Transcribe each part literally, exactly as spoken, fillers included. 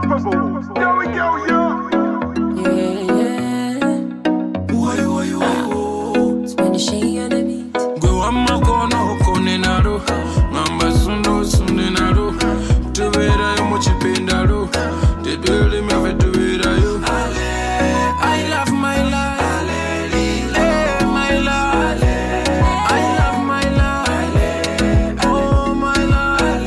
Unstoppable. Yo, we go, yo. Yeah, yeah. Why, why, why, why? Spanish on the beat. Go on my corner, Conenaro. Mamba Sundo, Sunenaro. To where I'm what you pay, Daro. The building of it to where you. I love my life. Eh, my life. I love my life. Oh, my life.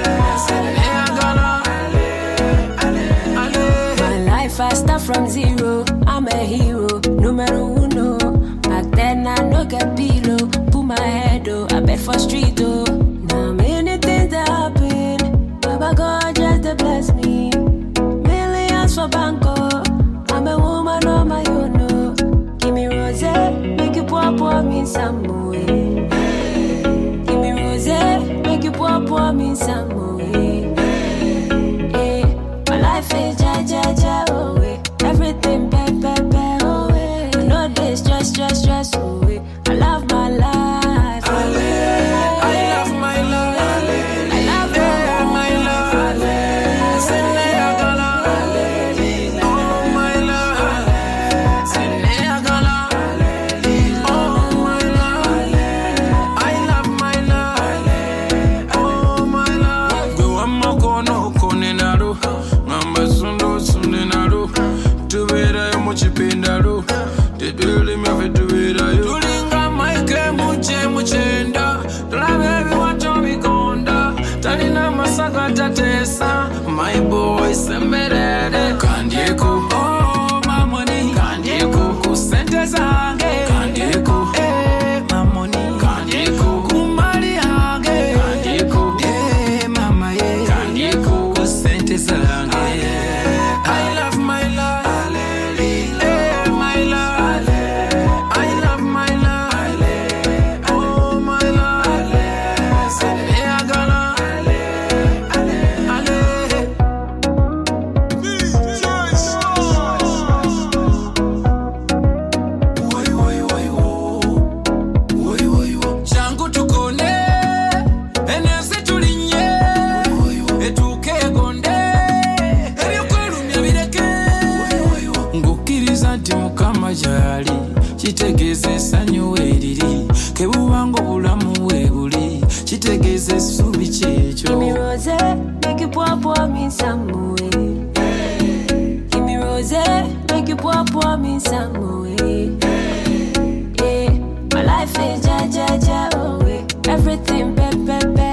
My life I start from zero. I'm a hero, numero uno. Back then I no get below. Put my head oh, I bet for street oh. Now many things that happen. Baba God just to bless me. Millions for banco. I'm a woman on my own. Oh. Give me rose, make you pour pour me some more. Give me rose, make you pour pour me some more. Yeah. My life is ja ja ja oh eh. Everything bad bad bad oh eh. No this stress stress stress oh eh. I love my life oh eh. I love my life. I love My love. Senea gala. Oh, my love. Senea gala. Oh, my love. I love my love. Oh, my love. Go on my corner, Conenaro. Mamba Sundo, Sunenaro. To where I am, what you pay, Daro. The building of it to where you. Tulinga maike muche muchenda. Tula baby wato bikonda. Talina masaka tatesa. My boy semberede. Kandieko. Oh, my money. Kandieko. Kusente zange. Kandieko. Eh, my money. Kandieko. Kumari hange. Kandieko. Eh, mama ye. Kandieko. Kusente zange. I love my life. Eh, my life. I love my life. Oh, my life. Senea gala. Ale. Why, why, why, whoa. Why, why, whoa. Changu tukone. Enese tulinye. Etuke gonde. Ebyokwelumya bireke. Ngukiriza nti mukama gyali kitegeeza essanyu weeriri kebuba ng'obulamu weebuli kitegeeza essuubi kyekyo. Give me rose, make you pour pour me some more. Give me rose, make you pour pour me some more. Yeah, my life is ja ja ja oh eh. Everything bad bad bad